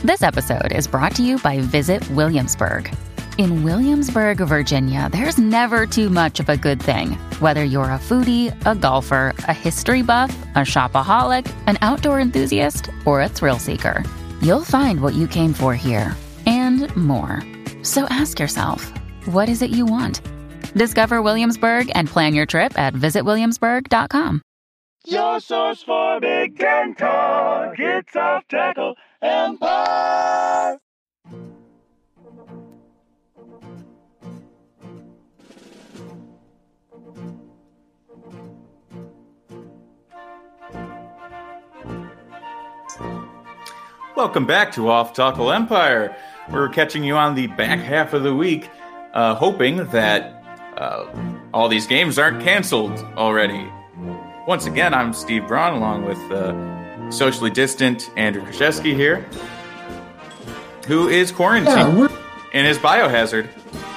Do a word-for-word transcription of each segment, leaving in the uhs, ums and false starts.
This episode is brought to you by Visit Williamsburg. In Williamsburg, Virginia, there's never too much of a good thing. Whether you're a foodie, a golfer, a history buff, a shopaholic, an outdoor enthusiast, or a thrill seeker, you'll find what you came for here and more. So ask yourself, what is it you want? Discover Williamsburg and plan your trip at visit williamsburg dot com. Your source for big and tall, it's Off Tackle Empire. Welcome back to Off Tackle Empire. We're catching you on the back half of the week, uh, hoping that uh, all these games aren't canceled already. Once again, I'm Steve Braun, along with uh, socially distant Andrew Krzyzewski here, who is quarantined yeah, in his biohazard.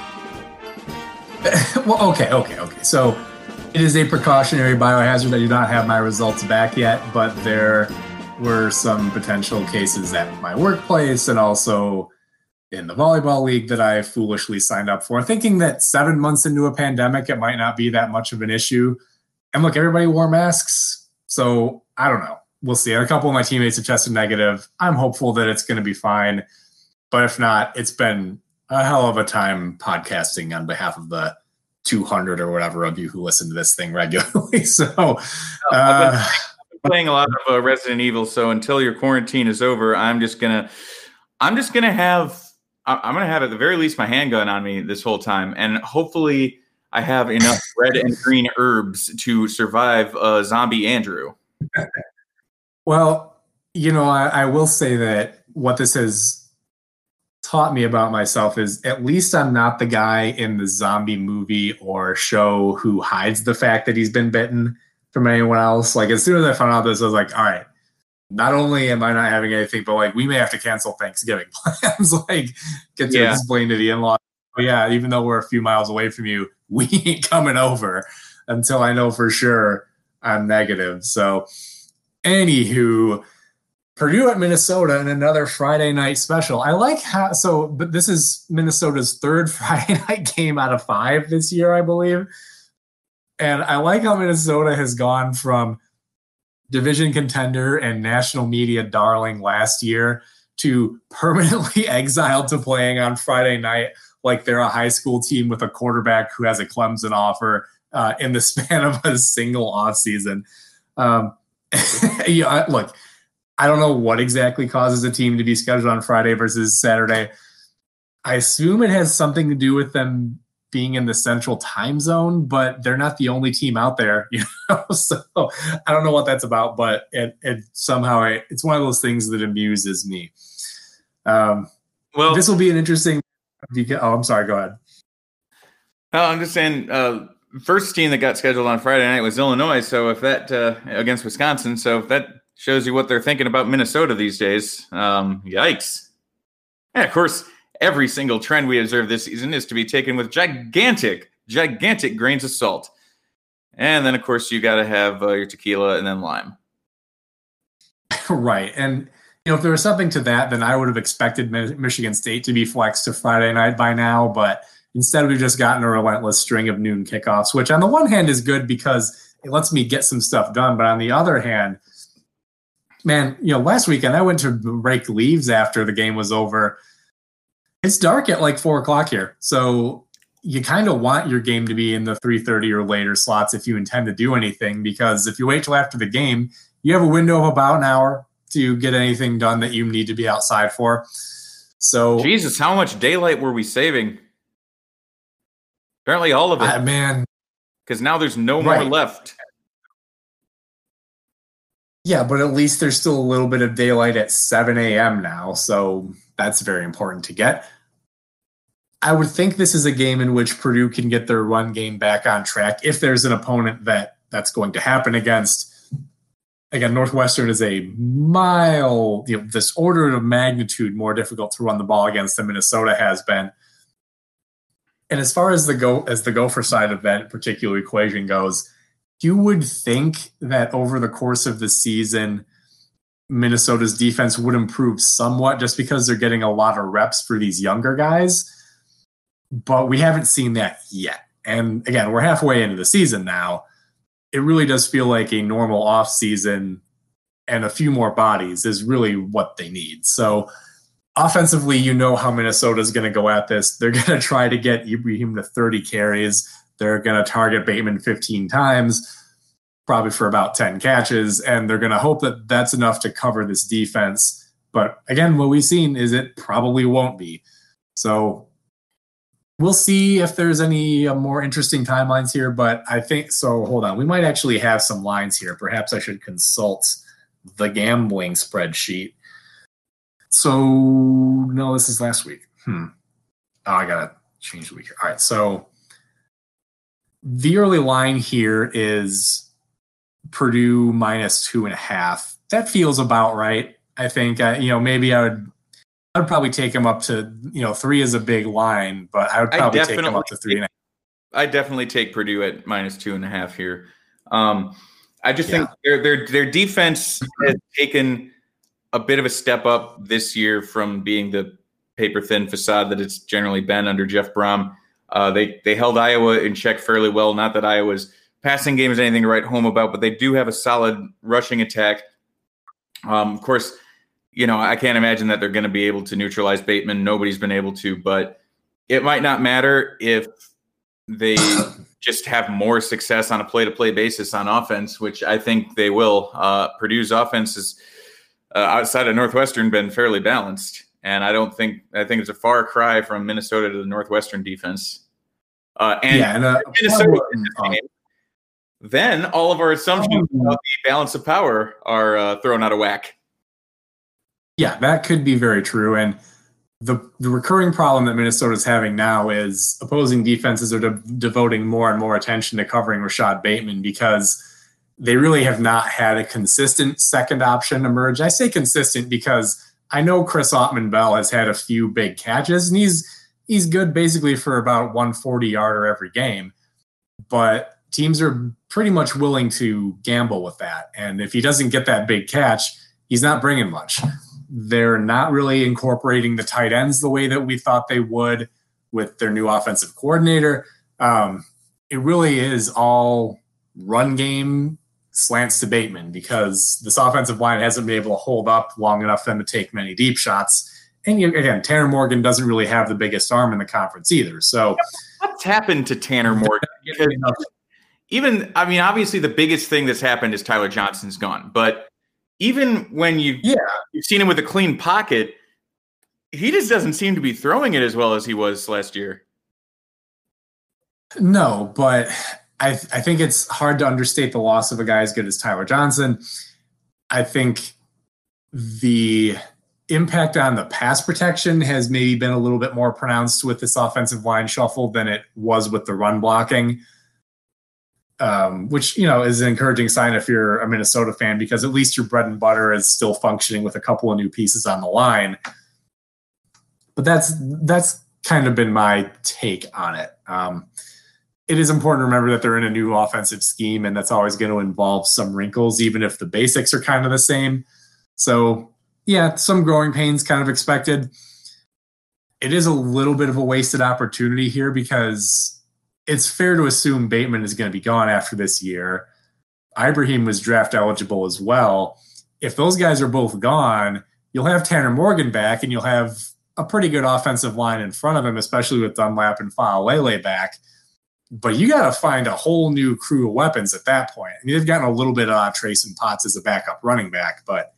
Well, okay, okay, okay. So it is a precautionary biohazard. I do not have my results back yet, but there were some potential cases at my workplace and also in the volleyball league that I foolishly signed up for, thinking that seven months into a pandemic, it might not be that much of an issue. And look, everybody wore masks, so I don't know. We'll see. And a couple of my teammates have tested negative. I'm hopeful that it's going to be fine. But if not, it's been a hell of a time podcasting on behalf of the two hundred or whatever of you who listen to this thing regularly. So uh, playing a lot of uh, Resident Evil, so until your quarantine is over, I'm just gonna, I'm just gonna have, I'm gonna have at the very least my handgun on me this whole time, and hopefully I have enough red and green herbs to survive uh, zombie Andrew. Well, you know, I, I will say that what this has taught me about myself is at least I'm not the guy in the zombie movie or show who hides the fact that he's been bitten from anyone else. Like, as soon as I found out this, I was like, all right, not only am I not having anything, but like, we may have to cancel Thanksgiving plans. Like, get to yeah. explain to the in-laws, oh, yeah, even though we're a few miles away from you, we ain't coming over until I know for sure I'm negative. So, anywho, Purdue at Minnesota in another Friday night special. I like how, so, but this is Minnesota's third Friday night game out of five this year, I believe. And I like how Minnesota has gone from division contender and national media darling last year to permanently exiled to playing on Friday night like they're a high school team with a quarterback who has a Clemson offer uh, in the span of a single offseason. Um, you know, look, I don't know what exactly causes a team to be scheduled on Friday versus Saturday. I assume it has something to do with them being in the central time zone, but they're not the only team out there, you know. So I don't know what that's about, but it, it somehow it, it's one of those things that amuses me. Um, well, this will be an interesting. Oh, I'm sorry. Go ahead. Oh, I'm just saying. Uh, first team that got scheduled on Friday night was Illinois. So if that uh, against Wisconsin, so if that shows you what they're thinking about Minnesota these days, um, yikes! And of course, every single trend we observe this season is to be taken with gigantic, gigantic grains of salt. And then, of course, you got to have uh, your tequila and then lime. Right. And, you know, if there was something to that, then I would have expected Michigan State to be flexed to Friday night by now. But instead, we've just gotten a relentless string of noon kickoffs, which on the one hand is good because it lets me get some stuff done. But on the other hand, man, you know, last weekend I went to rake leaves after the game was over. It's dark at like four o'clock here. So you kind of want your game to be in the three thirty or later slots if you intend to do anything, because if you wait till after the game, you have a window of about an hour to get anything done that you need to be outside for. So Jesus, how much daylight were we saving? Apparently all of it. Uh, man. Because now there's no more right. left. Yeah, but at least there's still a little bit of daylight at seven a.m. now, so that's very important to get. I would think this is a game in which Purdue can get their run game back on track if there's an opponent that that's going to happen against. Again, Northwestern is a mile, you know, this order of magnitude more difficult to run the ball against than Minnesota has been. And as far as the go as the Gopher side of that particular equation goes, you would think that over the course of the season, Minnesota's defense would improve somewhat just because they're getting a lot of reps for these younger guys. But we haven't seen that yet. And again, we're halfway into the season now. It really does feel like a normal offseason and a few more bodies is really what they need. So offensively, you know how Minnesota is going to go at this. They're going to try to get Ibrahim to thirty carries. They're going to target Bateman fifteen times, probably for about ten catches, and they're going to hope that that's enough to cover this defense. But again, what we've seen is it probably won't be. So we'll see if there's any uh, more interesting timelines here, but I think so. Hold on. We might actually have some lines here. Perhaps I should consult the gambling spreadsheet. So, no, this is last week. Hmm. Oh, I got to change the week. All right. So the early line here is Purdue minus two and a half. That feels about right. I think, uh, you know, maybe I would, I would probably take them up to, you know, three is a big line, but I would probably take them up to three and a half. I definitely take Purdue at minus two and a half here. Um, I just yeah. think their their their defense has taken a bit of a step up this year from being the paper thin facade that it's generally been under Jeff Brom. Uh, they they held Iowa in check fairly well. Not that Iowa's passing game is anything to write home about, but they do have a solid rushing attack. Um, of course, you know, I can't imagine that they're going to be able to neutralize Bateman. Nobody's been able to, but it might not matter if they just have more success on a play-to-play basis on offense, which I think they will. Uh, Purdue's offense is uh, outside of Northwestern been fairly balanced, and I don't think I think it's a far cry from Minnesota to the Northwestern defense. Uh, and yeah, and uh, Minnesota, uh, then all of our assumptions um, about the balance of power are uh, thrown out of whack. Yeah, that could be very true. And the the recurring problem that Minnesota's having now is opposing defenses are de- devoting more and more attention to covering Rashad Bateman because they really have not had a consistent second option emerge. I say consistent because I know Chris Ottman-Bell has had a few big catches, and he's he's good basically for about one forty-yarder every game. But teams are pretty much willing to gamble with that. And if he doesn't get that big catch, he's not bringing much. They're not really incorporating the tight ends the way that we thought they would with their new offensive coordinator. Um, it really is all run game slants to Bateman because this offensive line hasn't been able to hold up long enough for them to take many deep shots. And you, again, Tanner Morgan doesn't really have the biggest arm in the conference either. So what's happened to Tanner Morgan? Even, I mean, obviously the biggest thing that's happened is Tyler Johnson's gone, but even when you, yeah. you've seen him with a clean pocket, he just doesn't seem to be throwing it as well as he was last year. No, but I, I think it's hard to understate the loss of a guy as good as Tyler Johnson. I think the impact on the pass protection has maybe been a little bit more pronounced with this offensive line shuffle than it was with the run blocking. Um, which, you know, is an encouraging sign if you're a Minnesota fan, because at least your bread and butter is still functioning with a couple of new pieces on the line. But that's that's kind of been my take on it. Um, it is important to remember that they're in a new offensive scheme, and that's always going to involve some wrinkles, even if the basics are kind of the same. So, yeah, some growing pains kind of expected. It is a little bit of a wasted opportunity here because it's fair to assume Bateman is going to be gone after this year. Ibrahim was draft eligible as well. If those guys are both gone, you'll have Tanner Morgan back, and you'll have a pretty good offensive line in front of him, especially with Dunlap and Faalele back. But you got to find a whole new crew of weapons at that point. I mean, they've gotten a little bit of uh, Trace and Potts as a backup running back, but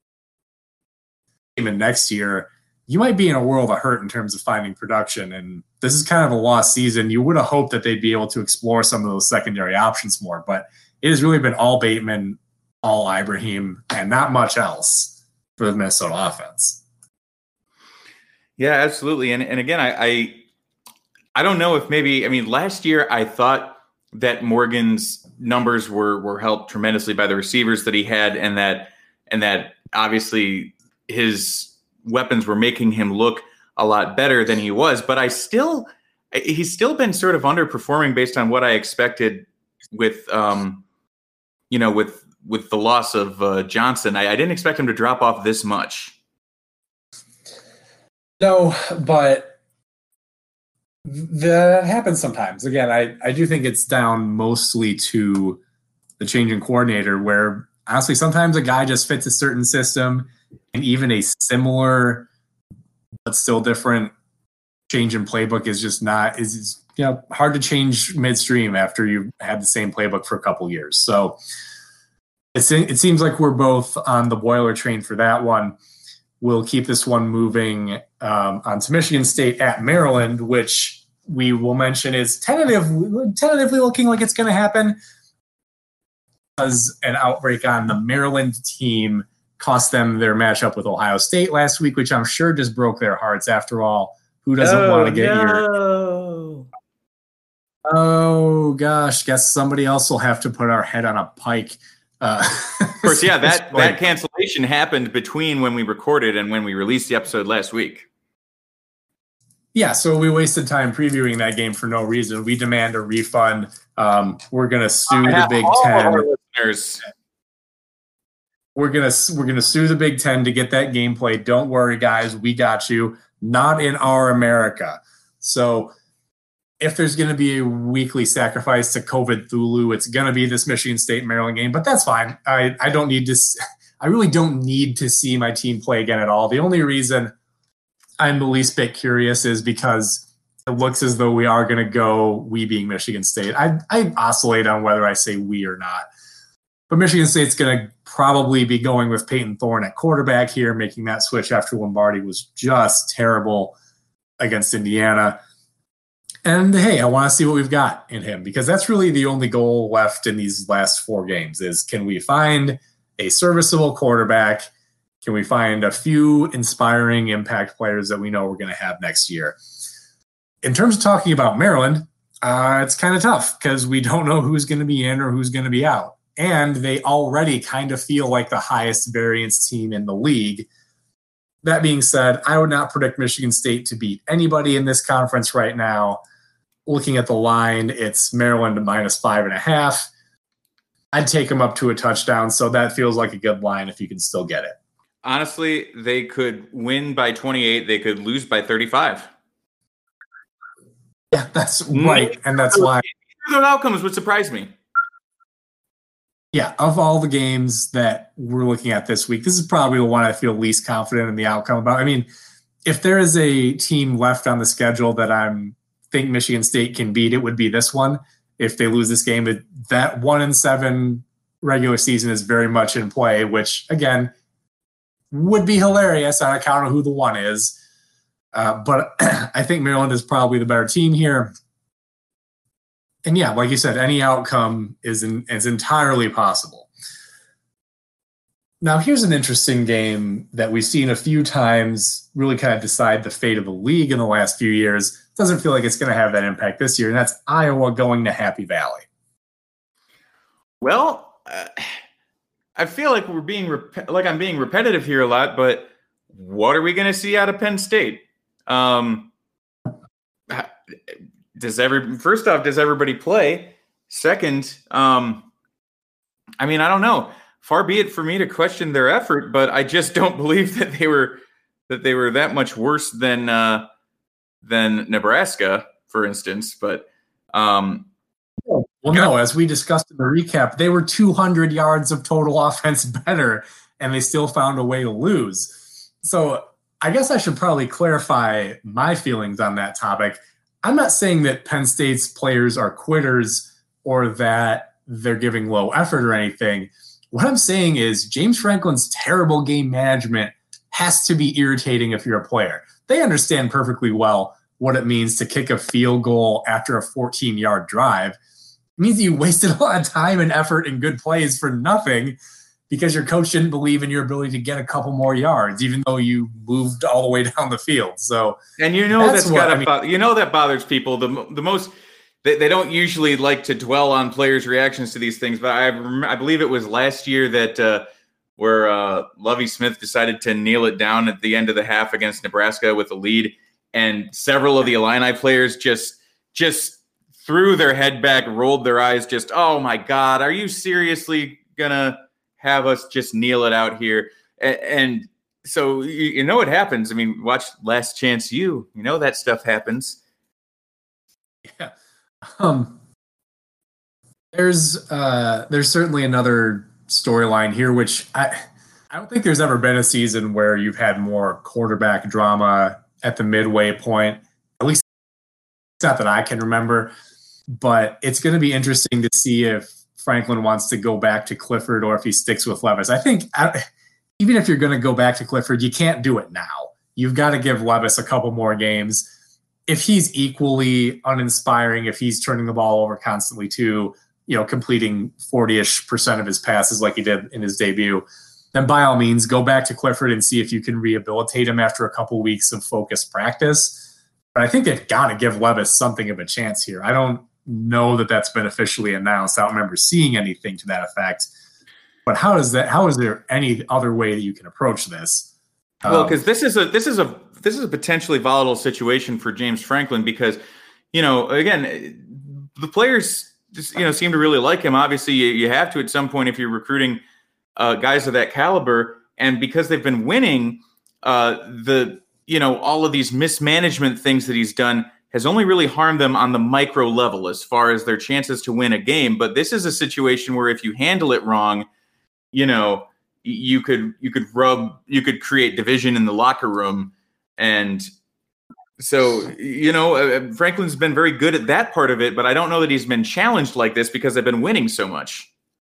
even next year, you might be in a world of hurt in terms of finding production. And this is kind of a lost season. You would have hoped that they'd be able to explore some of those secondary options more, but it has really been all Bateman, all Ibrahim, and not much else for the Minnesota offense. Yeah, absolutely. And and again, I, I I don't know if maybe, I mean, last year I thought that Morgan's numbers were were helped tremendously by the receivers that he had, and that and that obviously his weapons were making him look a lot better than he was, but I still, he's still been sort of underperforming based on what I expected with, um, you know, with with the loss of uh, Johnson, I, I didn't expect him to drop off this much. No, but that happens sometimes. Again, I, I do think it's down mostly to the change in coordinator, where honestly, sometimes a guy just fits a certain system, and even a similar but still different change in playbook is just not is you know hard to change midstream after you've had the same playbook for a couple years. So it's, it seems like we're both on the boiler train for that one. We'll keep this one moving um, on to Michigan State at Maryland, which we will mention is tentative, tentatively looking like it's going to happen, because an outbreak on the Maryland team cost them their matchup with Ohio State last week, which I'm sure just broke their hearts. After all, who doesn't oh, want to get no. your... Oh, gosh, guess somebody else will have to put our head on a pike. Uh, of course, yeah, that, that cancellation happened between when we recorded and when we released the episode last week. Yeah, so we wasted time previewing that game for no reason. We demand a refund. Um, we're going to sue the Big Ten. Listeners. We're gonna we're gonna sue the Big Ten to get that game played. Don't worry, guys, we got you. Not in our America. So if there's going to be a weekly sacrifice to COVID Thulu, it's going to be this Michigan State Maryland game. But that's fine. I I don't need to. I really don't need to see my team play again at all. The only reason I'm the least bit curious is because it looks as though we are going to go, we being Michigan State. I I oscillate on whether I say we or not. But Michigan State's going to probably be going with Peyton Thorne at quarterback here, making that switch after Lombardi was just terrible against Indiana. And, hey, I want to see what we've got in him, because that's really the only goal left in these last four games is, can we find a serviceable quarterback? Can we find a few inspiring impact players that we know we're going to have next year? In terms of talking about Maryland, uh, it's kind of tough because we don't know who's going to be in or who's going to be out. And they already kind of feel like the highest variance team in the league. That being said, I would not predict Michigan State to beat anybody in this conference right now. Looking at the line, it's Maryland minus five and a half. I'd take them up to a touchdown, so that feels like a good line if you can still get it. Honestly, they could win by twenty-eight. They could lose by thirty-five. Yeah, that's right, and that's why. Either of outcomes would surprise me. Yeah, of all the games that we're looking at this week, this is probably the one I feel least confident in the outcome about. I mean, if there is a team left on the schedule that I think Michigan State can beat, it would be this one. If they lose this game, it, that one and seven regular season is very much in play, which, again, would be hilarious on account of who the one is. Uh, but I think Maryland is probably the better team here. And yeah, like you said, any outcome is in, is entirely possible. Now, here's an interesting game that we've seen a few times really kind of decide the fate of the league in the last few years. Doesn't feel like it's going to have that impact this year, and that's Iowa going to Happy Valley. Well, uh, I feel like we're being rep- like I'm being repetitive here a lot, but what are we going to see out of Penn State? Um, Does every first off, does everybody play? Second, um, I mean, I don't know. Far be it for me to question their effort, but I just don't believe that they were that they were that much worse than uh, than Nebraska, for instance. But um, well, no, as we discussed in the recap, they were two hundred yards of total offense better, and they still found a way to lose. So I guess I should probably clarify my feelings on that topic. I'm not saying that Penn State's players are quitters or that they're giving low effort or anything. What I'm saying is James Franklin's terrible game management has to be irritating if you're a player. They understand perfectly well what it means to kick a field goal after a fourteen-yard drive. It means you wasted a lot of time and effort and good plays for nothing because your coach didn't believe in your ability to get a couple more yards, even though you moved all the way down the field. So, and you know that's, that's got I mean, you know that bothers people. The the most they, they don't usually like to dwell on players' reactions to these things, but I rem- I believe it was last year that uh, where uh, Lovie Smith decided to kneel it down at the end of the half against Nebraska with a lead, and several of the Illini players just just threw their head back, rolled their eyes, just oh my God, are you seriously gonna have us just kneel it out here. And, and so you, you know what happens. I mean, watch Last Chance U. You know that stuff happens. Yeah. Um. There's uh. There's certainly another storyline here, which I I don't think there's ever been a season where you've had more quarterback drama at the midway point. At least not that I can remember. But it's going to be interesting to see if Franklin wants to go back to Clifford or if he sticks with Levis. I think I, even if you're going to go back to Clifford, you can't do it now. You've got to give Levis a couple more games. If he's equally uninspiring, if he's turning the ball over constantly too, you know, completing forty-ish percent of his passes like he did in his debut, then by all means, go back to Clifford and see if you can rehabilitate him after a couple weeks of focused practice. But I think they've got to give Levis something of a chance here. I don't know that that's been officially announced. I don't remember seeing anything to that effect. But how is that? How is there any other way that you can approach this? Well, because um, this is a this is a this is a potentially volatile situation for James Franklin because, you know, again, the players just, you know, seem to really like him. Obviously, you, you have to at some point if you're recruiting uh, guys of that caliber, and because they've been winning, uh, the you know all of these mismanagement things that he's done has only really harmed them on the micro level as far as their chances to win a game. But this is a situation where if you handle it wrong, you know, you could you could rub you could create division in the locker room. And so, you know, uh, Franklin's been very good at that part of it, but I don't know that he's been challenged like this because they've been winning so much.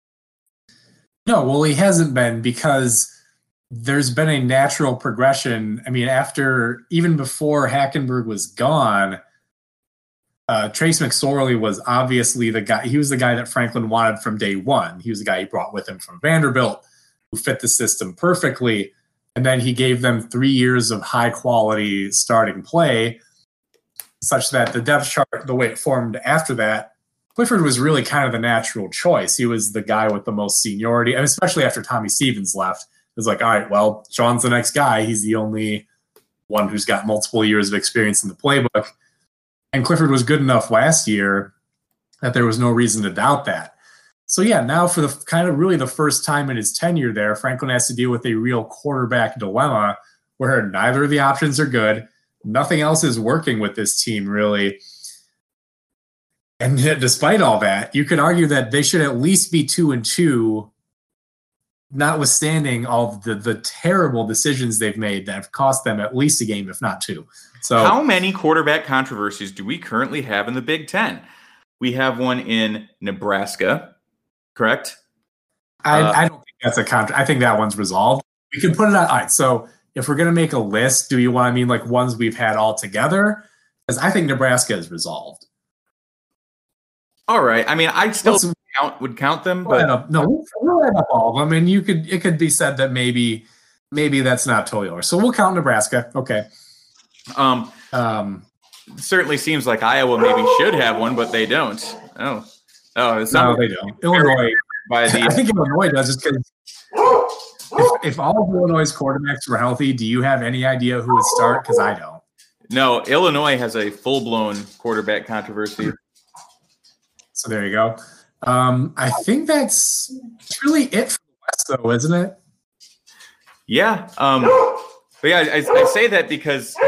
No, well, he hasn't been because there's been a natural progression. I mean, after even before Hackenberg was gone, Uh, Trace McSorley was obviously the guy. He was the guy that Franklin wanted from day one. He was the guy he brought with him from Vanderbilt, who fit the system perfectly. And then he gave them three years of high quality starting play, such that the depth chart, the way it formed after that, Clifford was really kind of the natural choice. He was the guy with the most seniority, and especially after Tommy Stevens left, it was like, all right, well, Sean's the next guy. He's the only one who's got multiple years of experience in the playbook. And Clifford was good enough last year that there was no reason to doubt that. So, yeah, now for the kind of really the first time in his tenure there, Franklin has to deal with a real quarterback dilemma where neither of the options are good. Nothing else is working with this team, really. And despite all that, you could argue that they should at least be two and two, notwithstanding all the, the terrible decisions they've made that have cost them at least a game, if not two. So, how many quarterback controversies do we currently have in the Big Ten? We have one in Nebraska, correct? I, uh, I don't think that's a contra. I think that one's resolved. We can put it on. All right. So if we're going to make a list, do you want to mean like ones we've had all together? Because I think Nebraska is resolved. All right. I mean, I still Let's, count, would count them, but up, no, we'll add up all of them, and you could it could be said that maybe maybe that's not totally over. So we'll count Nebraska. Okay. Um, um, certainly seems like Iowa maybe should have one, but they don't. Oh, oh, it's no, they don't. Illinois. By the, I think Illinois does just because if, if all of Illinois' quarterbacks were healthy, do you have any idea who would start? Because I don't. No, Illinois has a full-blown quarterback controversy. So there you go. Um, I think that's really it for the West, though, isn't it? Yeah. Um, but yeah, I, I say that because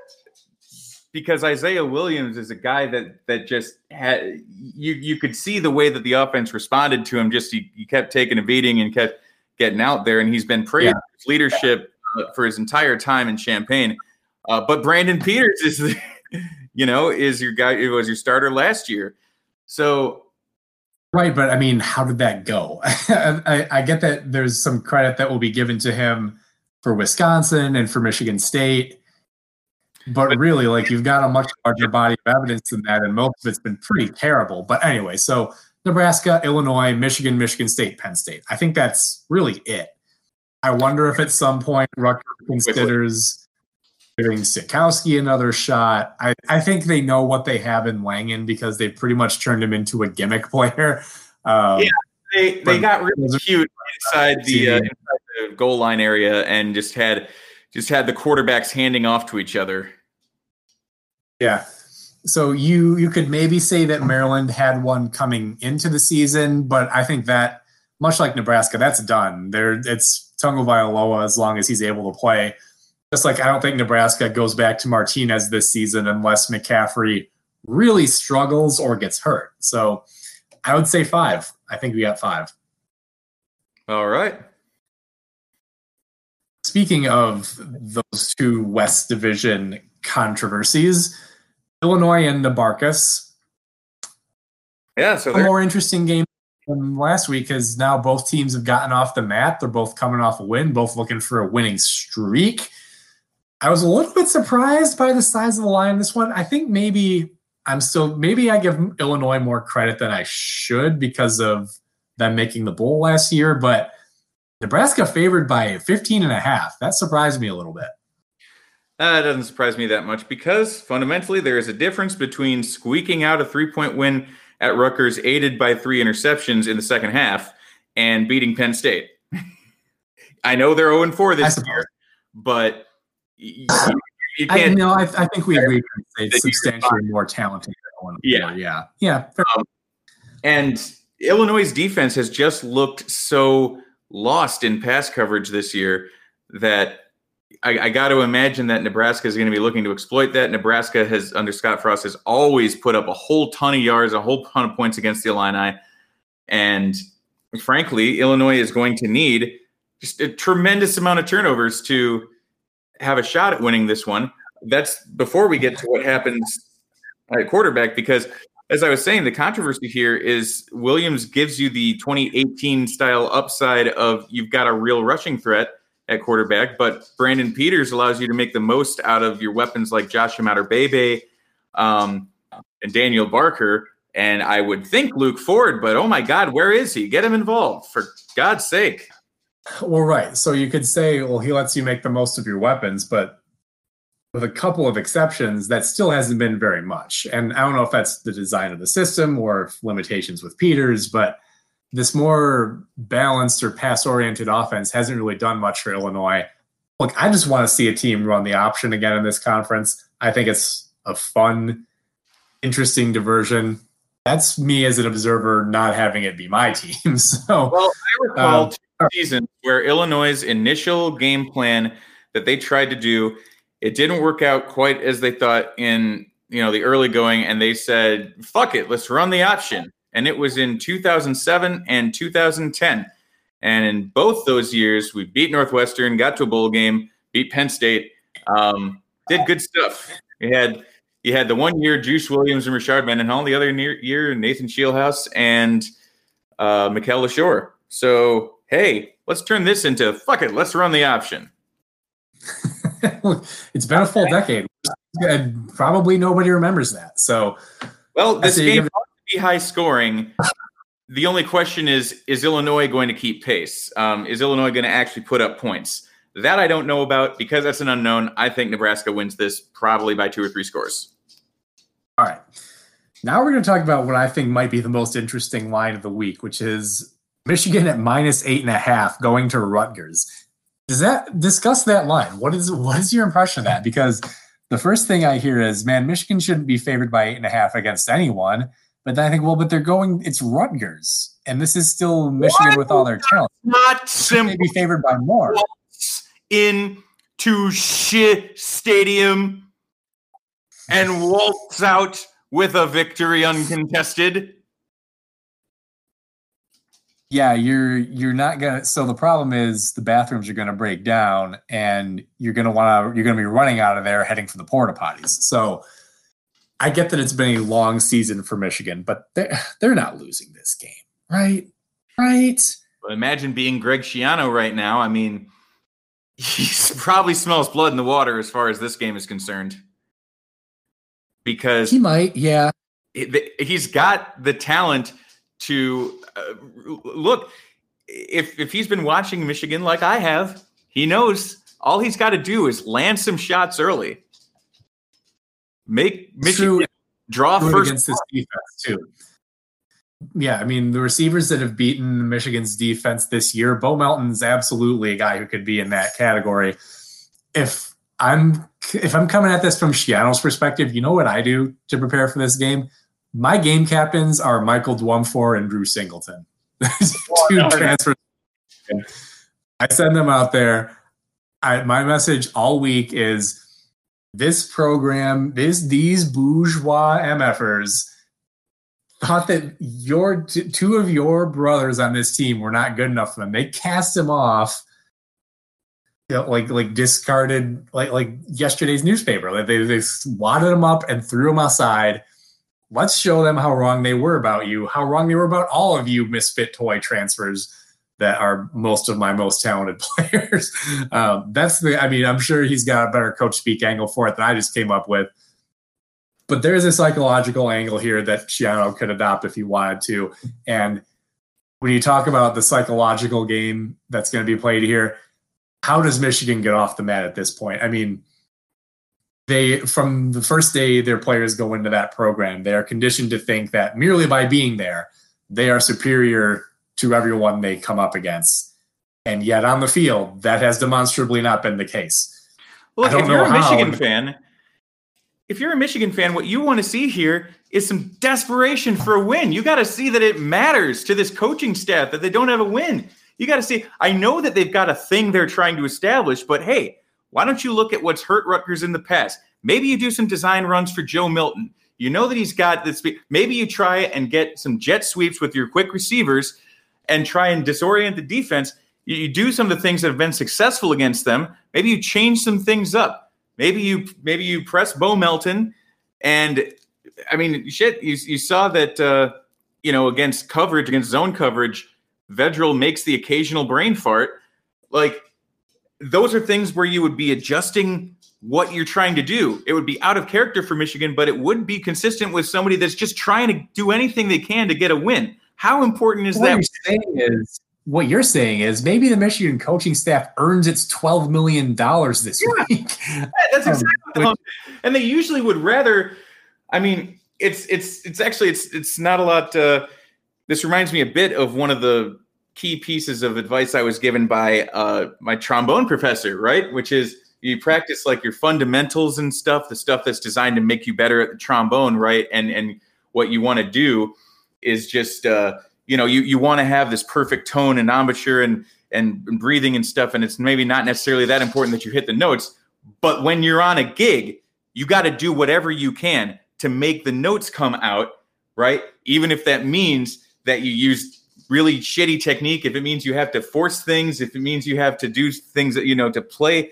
because Isaiah Williams is a guy that that just had you you could see the way that the offense responded to him. Just he, he kept taking a beating and kept getting out there, and he's been praised yeah. for his leadership uh, for his entire time in Champaign. Uh, but Brandon Peters is, the, you know, is your guy. It was your starter last year. So, right, but I mean, how did that go? I, I get that there's some credit that will be given to him for Wisconsin and for Michigan State, but, but really, like, you've got a much larger body of evidence than that, and most of it's been pretty terrible. But anyway, so Nebraska, Illinois, Michigan, Michigan State, Penn State. I think that's really it. I wonder if at some point Rutgers considers giving Sikowski another shot. I, I think they know what they have in Langen because they've pretty much turned him into a gimmick player. Um, yeah, they, they got really cute inside the, uh, inside the goal line area and just had just had the quarterbacks handing off to each other. Yeah. So you you could maybe say that Maryland had one coming into the season, but I think that much like Nebraska, that's done. There, it's Tagovailoa as long as he's able to play. Just like I don't think Nebraska goes back to Martinez this season unless McCaffrey really struggles or gets hurt. So I would say five. I think we got five. All right. Speaking of those two West Division controversies, Illinois and Nebraska. Yeah, so a more interesting game than last week because now both teams have gotten off the mat. They're both coming off a win, both looking for a winning streak. I was a little bit surprised by the size of the line this one. I think maybe I'm still maybe I give Illinois more credit than I should because of them making the bowl last year, but Nebraska favored by fifteen and a half. That surprised me a little bit. Uh, it doesn't surprise me that much because fundamentally there is a difference between squeaking out a three-point win at Rutgers aided by three interceptions in the second half and beating Penn State. I know they're oh and four this year, but you, you can't. I, no, I, I think we agree it's substantially more talented than one. Yeah. Yeah. Yeah. Um, and Illinois' defense has just looked so lost in pass coverage this year that I, I got to imagine that Nebraska is going to be looking to exploit that. Nebraska has, under Scott Frost, has always put up a whole ton of yards, a whole ton of points against the Illini. And frankly, Illinois is going to need just a tremendous amount of turnovers to have a shot at winning this one. That's before we get to what happens at quarterback, because as I was saying, the controversy here is Williams gives you the twenty eighteen style upside of you've got a real rushing threat at quarterback, but Brandon Peters allows you to make the most out of your weapons like Josh Imatorbhebhe um, and Daniel Barker, and I would think Luke Ford, but oh my God, where is he? Get him involved, for God's sake. Well, right. So you could say, well, he lets you make the most of your weapons, but with a couple of exceptions, that still hasn't been very much. And I don't know if that's the design of the system or if limitations with Peters, but this more balanced or pass-oriented offense hasn't really done much for Illinois. Look, I just want to see a team run the option again in this conference. I think it's a fun, interesting diversion. That's me as an observer not having it be my team. So, well, I recall um, two seasons where Illinois' initial game plan that they tried to do, it didn't work out quite as they thought in, you know, the early going, and they said, fuck it, let's run the option. And it was in two thousand seven and two thousand ten. And in both those years, we beat Northwestern, got to a bowl game, beat Penn State, um, did good stuff. You had you had the one year Juice Williams and Rashard Mendenhall, the other year Nathan Shieldhouse and uh, Mikel LaShore. So, hey, let's turn this into, fuck it, let's run the option. It's been a full decade. And probably nobody remembers that. So, well, this game ought to be high scoring. The only question is, is Illinois going to keep pace? Um, is Illinois going to actually put up points? That I don't know about because that's an unknown. I think Nebraska wins this probably by two or three scores. All right. Now we're going to talk about what I think might be the most interesting line of the week, which is Michigan at minus eight and a half going to Rutgers. Does that discuss that line? What is what is your impression of that? Because the first thing I hear is, man, Michigan shouldn't be favored by eight and a half against anyone. But then I think, well, but they're going, it's Rutgers. And this is still Michigan what? with all their talent. Not simple. They be favored by more. Into shit stadium and waltz out with a victory uncontested. Yeah, you're you're not gonna. So the problem is the bathrooms are gonna break down, and you're gonna want to. You're gonna be running out of there, heading for the porta potties. So I get that it's been a long season for Michigan, but they're they're not losing this game, right? Right. Well, imagine being Greg Schiano right now. I mean, he probably smells blood in the water as far as this game is concerned, because he might. Yeah, he's got the talent to uh, look. If if he's been watching Michigan like I have, he knows all he's got to do is land some shots early. Make Michigan True. draw True first against this defense too. Yeah, I mean the receivers that have beaten Michigan's defense this year, Bo Melton's absolutely a guy who could be in that category. If I'm if I'm coming at this from Schiano's perspective, you know what I do to prepare for this game? My game captains are Michael Dwumfor and Drew Singleton. two transfers. I send them out there. I, my message all week is this program, this these bourgeois MFers thought that your t- two of your brothers on this team were not good enough for them. They cast him off, you know, like like discarded like like yesterday's newspaper. Like they they wadded him up and threw him outside. Let's show them how wrong they were about you, how wrong they were about all of you misfit toy transfers that are most of my most talented players. um, that's the, I mean, I'm sure he's got a better coach speak angle for it than I just came up with. But there's a psychological angle here that Schiano could adopt if he wanted to. And when you talk about the psychological game that's going to be played here, how does Michigan get off the mat at this point? I mean, they, from the first day their players go into that program, they are conditioned to think that merely by being there, they are superior to everyone they come up against. And yet on the field, that has demonstrably not been the case. Look, if you're a Michigan how, fan, if you're a Michigan fan, what you want to see here is some desperation for a win. You got to see that it matters to this coaching staff that they don't have a win. You got to see, I know that they've got a thing they're trying to establish, but hey, why don't you look at what's hurt Rutgers in the past? Maybe you do some design runs for Joe Milton. You know that he's got this. Maybe you try and get some jet sweeps with your quick receivers and try and disorient the defense. You, you do some of the things that have been successful against them. Maybe you change some things up. Maybe you maybe you press Bo Melton. And, I mean, shit, you, you saw that, uh, you know, against coverage, against zone coverage, Vedral makes the occasional brain fart. Like, those are things where you would be adjusting what you're trying to do. It would be out of character for Michigan, but it would be consistent with somebody that's just trying to do anything they can to get a win. How important is what that? You're saying is, what you're saying is maybe the Michigan coaching staff earns its twelve million dollars this yeah. week. That's exactly. Um, and they usually would rather, I mean, it's, it's, it's actually, it's, it's not a lot. Uh, this reminds me a bit of one of the key pieces of advice I was given by uh, my trombone professor, right? Which is you practice like your fundamentals and stuff, the stuff that's designed to make you better at the trombone, right? And and what you want to do is just, uh, you know, you, you want to have this perfect tone and embouchure and, and and breathing and stuff. And it's maybe not necessarily that important that you hit the notes. But when you're on a gig, you got to do whatever you can to make the notes come out, right? Even if that means that you use really shitty technique, if it means you have to force things, if it means you have to do things that, you know, to play,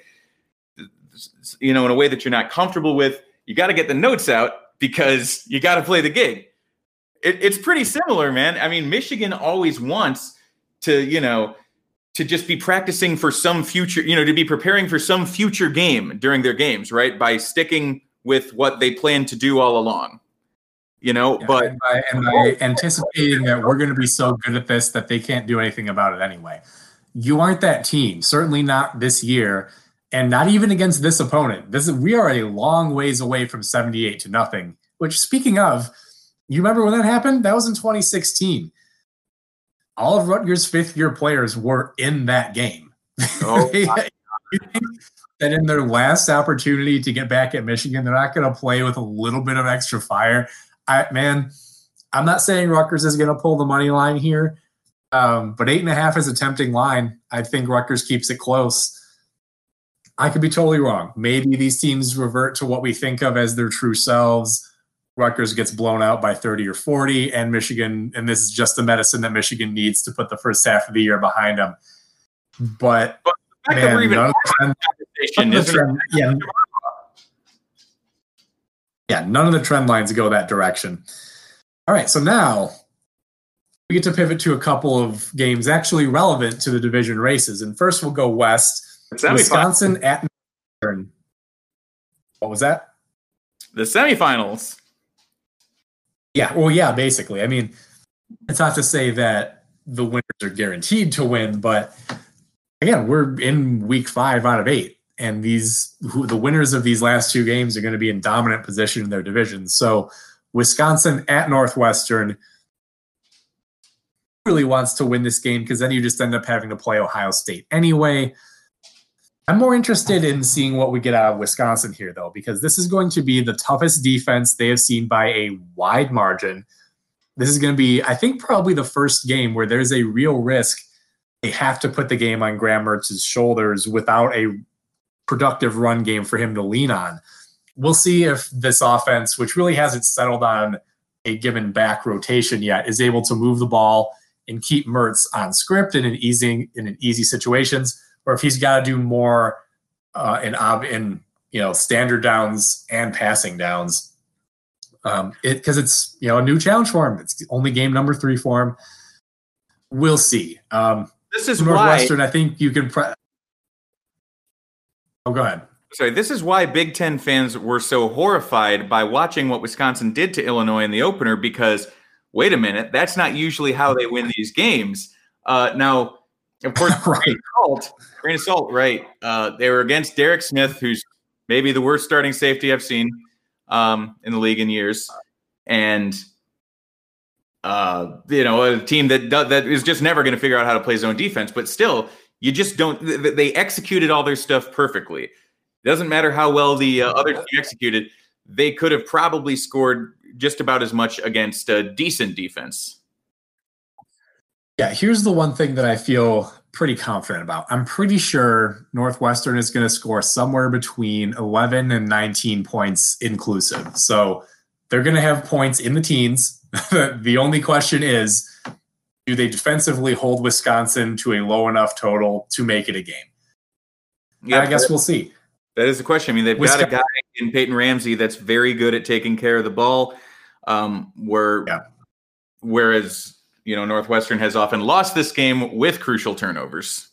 you know, in a way that you're not comfortable with, you got to get the notes out because you got to play the gig. It, it's pretty similar, man. I mean, Michigan always wants to, you know, to just be practicing for some future, you know, to be preparing for some future game during their games, right? By sticking with what they plan to do all along. You know, yeah, but and by, and by anticipating that we're going to be so good at this that they can't do anything about it anyway. You aren't that team, certainly not this year, and not even against this opponent. This is, we are a long ways away from seventy-eight to nothing. Which, speaking of, you remember when that happened? That was in twenty sixteen. All of Rutgers' fifth-year players were in that game. Oh, that in their last opportunity to get back at Michigan, they're not going to play with a little bit of extra fire. I, man, I'm not saying Rutgers is going to pull the money line here, um, but eight and a half is a tempting line. I think Rutgers keeps it close. I could be totally wrong. Maybe these teams revert to what we think of as their true selves. Rutgers gets blown out by thirty or forty, and Michigan, and this is just the medicine that Michigan needs to put the first half of the year behind them. But, but man, none of the trend, none of the trend, yeah, Yeah, none of the trend lines go that direction. All right, so now we get to pivot to a couple of games actually relevant to the division races. And first we'll go west. Wisconsin at Northern. What was that? The semifinals. Yeah, well, yeah, basically. I mean, it's not to say that the winners are guaranteed to win, but again, we're in week five out of eight. And these, who, the winners of these last two games are going to be in dominant position in their divisions. So Wisconsin at Northwestern really wants to win this game because then you just end up having to play Ohio State anyway. I'm more interested in seeing what we get out of Wisconsin here, though, because this is going to be the toughest defense they have seen by a wide margin. This is going to be, I think, probably the first game where there's a real risk they have to put the game on Graham Mertz's shoulders without a productive run game for him to lean on. We'll see if this offense, which really hasn't settled on a given back rotation yet, is able to move the ball and keep Mertz on script in an easy in an easy situations, or if he's got to do more uh, in in you know standard downs and passing downs. Um, it because it's you know a new challenge for him. It's only game number three for him. We'll see. Um, This is Northwestern. why I think you can. Pre- oh, go ahead. Sorry, this is why Big Ten fans were so horrified by watching what Wisconsin did to Illinois in the opener. Because wait a minute, that's not usually how they win these games. Uh, now, of course, right. grain of salt, grain of salt, right? Uh, they were against Derek Smith, who's maybe the worst starting safety I've seen um, in the league in years, and. Uh, you know, a team that that is just never going to figure out how to play zone defense. But still, you just don't. They executed all their stuff perfectly. It doesn't matter how well the uh, other team executed. They could have probably scored just about as much against a decent defense. Yeah, here's the one thing that I feel pretty confident about. I'm pretty sure Northwestern is going to score somewhere between eleven and nineteen points inclusive. So they're going to have points in the teens. The only question is, do they defensively hold Wisconsin to a low enough total to make it a game? Yeah, I guess we'll see. That is the question. I mean, they've Wisconsin- got a guy in Peyton Ramsey that's very good at taking care of the ball. Um, where, yeah. Whereas, you know, Northwestern has often lost this game with crucial turnovers.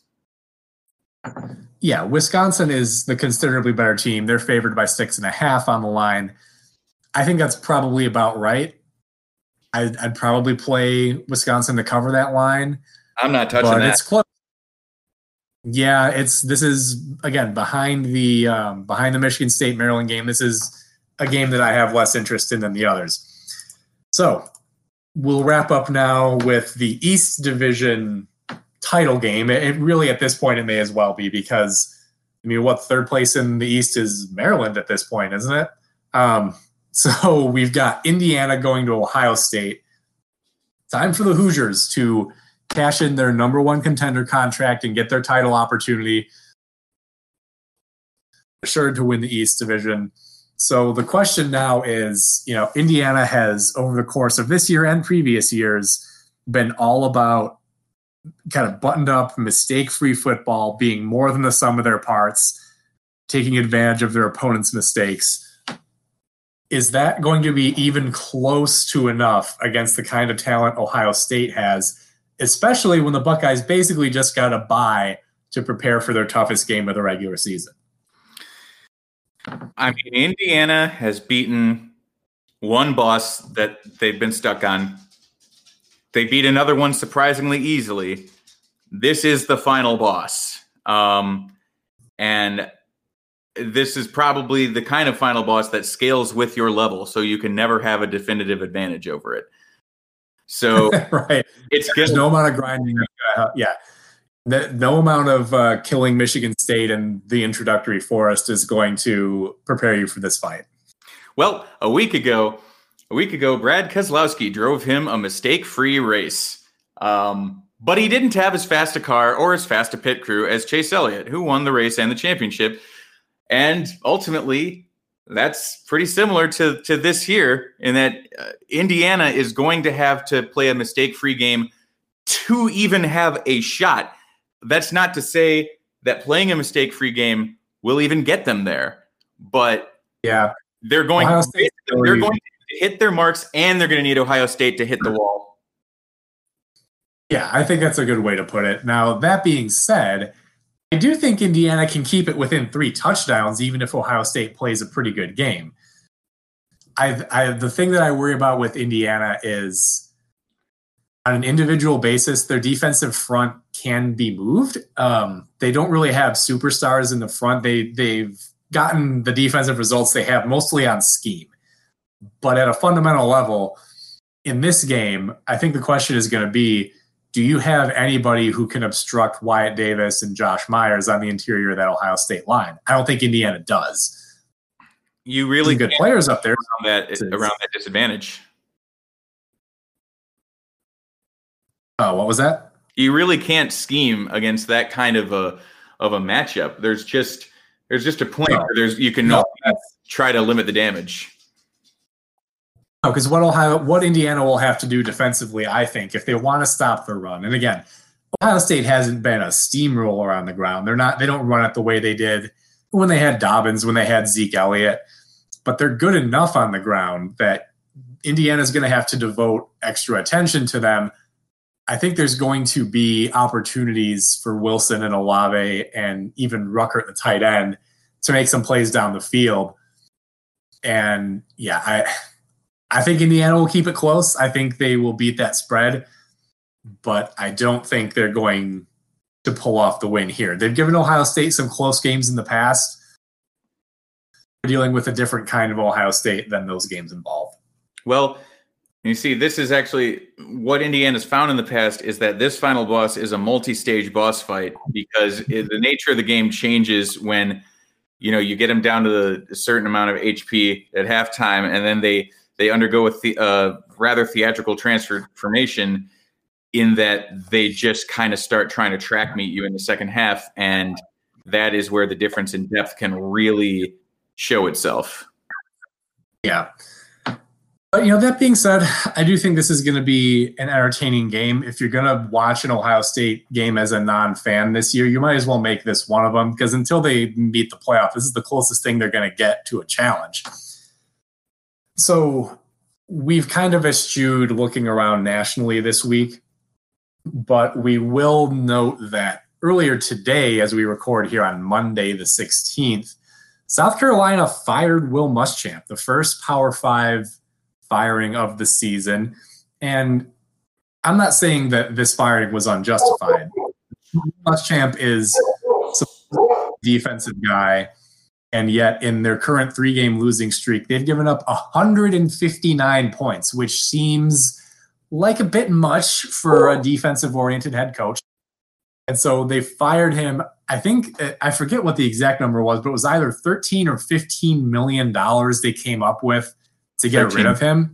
Yeah, Wisconsin is the considerably better team. They're favored by six and a half on the line. I think that's probably about right. I'd, I'd probably play Wisconsin to cover that line. I'm not touching but that. It's close. Yeah, it's this is again behind the um, behind the Michigan State Maryland game. This is a game that I have less interest in than the others. So we'll wrap up now with the East Division title game. It, it really at this point it may as well be because I mean, what third place in the East is Maryland at this point, isn't it? Um, So we've got Indiana going to Ohio State. Time for the Hoosiers to cash in their number one contender contract and get their title opportunity. Sure to win the East Division. So the question now is, you know, Indiana has over the course of this year and previous years been all about kind of buttoned up, mistake-free football, being more than the sum of their parts, taking advantage of their opponent's mistakes. Is that going to be even close to enough against the kind of talent Ohio State has, especially when the Buckeyes basically just got a bye to prepare for their toughest game of the regular season? I mean, Indiana has beaten one boss that they've been stuck on. They beat another one surprisingly easily. This is the final boss. Um, and this is probably the kind of final boss that scales with your level, so you can never have a definitive advantage over it. So right, it's there's good. no amount of grinding. Uh, yeah, no, no amount of uh, killing Michigan State and the introductory forest is going to prepare you for this fight. Well, a week ago, a week ago, Brad Keselowski drove him a mistake-free race, um, but he didn't have as fast a car or as fast a pit crew as Chase Elliott, who won the race and the championship. And ultimately, that's pretty similar to, to this here in that uh, Indiana is going to have to play a mistake-free game to even have a shot. That's not to say that playing a mistake-free game will even get them there, but yeah, they're going Ohio to, State they're really- going to hit their marks, and they're going to need Ohio State to hit the wall. Yeah, I think that's a good way to put it. Now, that being said, I do think Indiana can keep it within three touchdowns, even if Ohio State plays a pretty good game. I, I the thing that I worry about with Indiana is on an individual basis, their defensive front can be moved. Um, they don't really have superstars in the front. They they've gotten the defensive results they have mostly on scheme, but at a fundamental level, in this game, I think the question is going to be, do you have anybody who can obstruct Wyatt Davis and Josh Myers on the interior of that Ohio State line? I don't think Indiana does. You really Some good players up there. around that around that disadvantage. Oh, what was that? You really can't scheme against that kind of a of a matchup. There's just there's just a point no. where there's you can no, try to limit the damage. No, because what Ohio, what Indiana will have to do defensively, I think, if they want to stop the run. And again, Ohio State hasn't been a steamroller on the ground. They're not. They don't run it the way they did when they had Dobbins, when they had Zeke Elliott. But they're good enough on the ground that Indiana's going to have to devote extra attention to them. I think there's going to be opportunities for Wilson and Olave and even Rucker at the tight end to make some plays down the field. And yeah, I I think Indiana will keep it close. I think they will beat that spread, but I don't think they're going to pull off the win here. They've given Ohio State some close games in the past. We're dealing with a different kind of Ohio State than those games involve. Well, you see, this is actually what Indiana's found in the past is that this final boss is a multi-stage boss fight because it, the nature of the game changes when, you know, you get them down to the, a certain amount of H P at halftime, and then they they undergo a the, uh, rather theatrical transformation in that they just kind of start trying to track meet you in the second half, and that is where the difference in depth can really show itself. Yeah. But, you know, that being said, I do think this is going to be an entertaining game. If you're going to watch an Ohio State game as a non-fan this year, you might as well make this one of them because until they meet the playoff, this is the closest thing they're going to get to a challenge. So we've kind of eschewed looking around nationally this week, but we will note that earlier today, as we record here on Monday the sixteenth, South Carolina fired Will Muschamp, the first Power Five firing of the season. And I'm not saying that this firing was unjustified. Muschamp is a defensive guy, and yet in their current three-game losing streak, they've given up one hundred fifty-nine points, which seems like a bit much for a defensive-oriented head coach. And so they fired him. I think, I forget what the exact number was, but it was either thirteen or fifteen million dollars they came up with to get thirteen rid of him.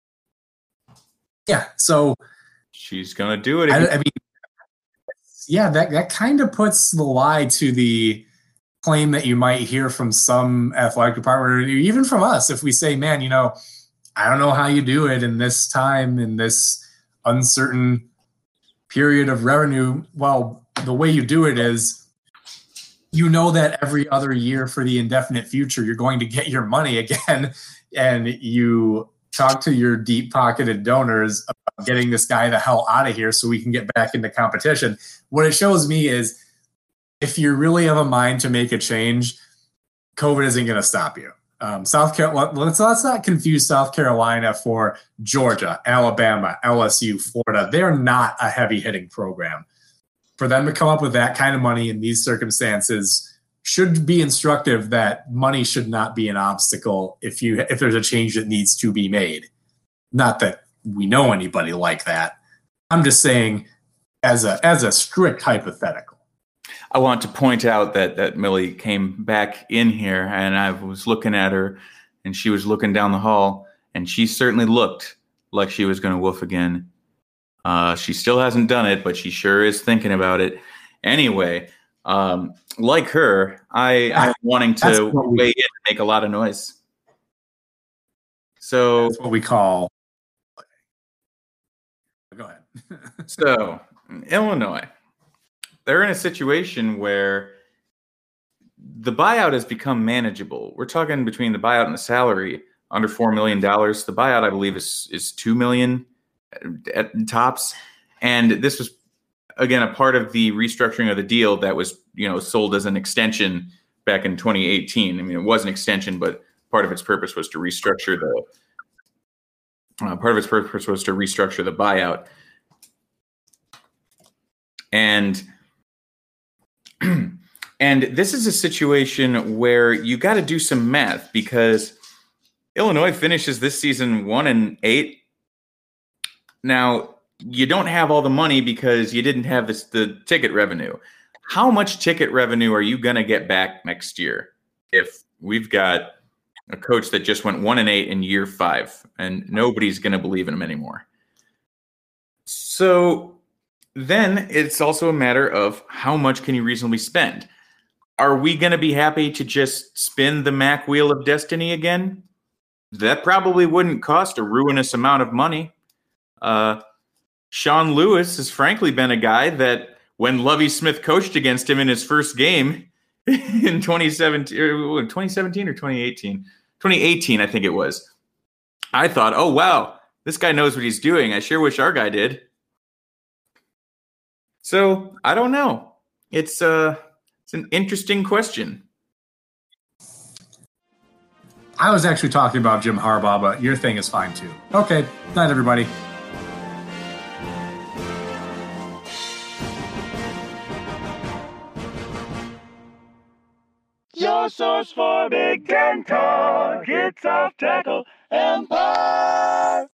Yeah, so she's gonna do it. I, I mean, yeah, that that kind of puts the lie to the claim that you might hear from some athletic department or even from us if we say, "Man, you know, I don't know how you do it in this time in this uncertain period of revenue." Well, the way you do it is, you know that every other year for the indefinite future, you're going to get your money again. And you talk to your deep-pocketed donors about getting this guy the hell out of here so we can get back into competition. What it shows me is if you really have a mind to make a change, COVID isn't going to stop you. Um, South Carolina, let's, let's not confuse South Carolina for Georgia, Alabama, L S U, Florida. They're not a heavy-hitting program. For them to come up with that kind of money in these circumstances should be instructive that money should not be an obstacle if you if there's a change that needs to be made. Not that we know anybody like that. I'm just saying as a as a strict hypothetical. I want to point out that that Millie came back in here and I was looking at her and she was looking down the hall and she certainly looked like she was going to woof again. Uh, she still hasn't done it, but she sure is thinking about it. Anyway, um, like her, I, I'm wanting to weigh in and make a lot of noise. So that's what we call. Go ahead. So, Illinois, they're in a situation where the buyout has become manageable. We're talking between the buyout and the salary under four million dollars. The buyout, I believe, is is two million dollars at tops. And this was, again, a part of the restructuring of the deal that was, you know, sold as an extension back in twenty eighteen. I mean, it was an extension, but part of its purpose was to restructure the uh, part of its purpose was to restructure the buyout. And and this is a situation where you got to do some math because Illinois finishes this season one and eight. Now, you don't have all the money because you didn't have this, the ticket revenue. How much ticket revenue are you going to get back next year if we've got a coach that just went one and eight in year five and nobody's going to believe in him anymore? So then it's also a matter of how much can you reasonably spend. Are we going to be happy to just spin the Mac Wheel of Destiny again? That probably wouldn't cost a ruinous amount of money. Uh, Sean Lewis has frankly been a guy that when Lovie Smith coached against him in his first game in twenty seventeen, or twenty seventeen or twenty eighteen, twenty eighteen, I think it was, I thought, oh, wow, this guy knows what he's doing. I sure wish our guy did. So I don't know. It's uh, it's an interesting question. I was actually talking about Jim Harbaugh, but your thing is fine too. Okay, night everybody. Your source for Big Ten talk. It's Off Tackle Empire.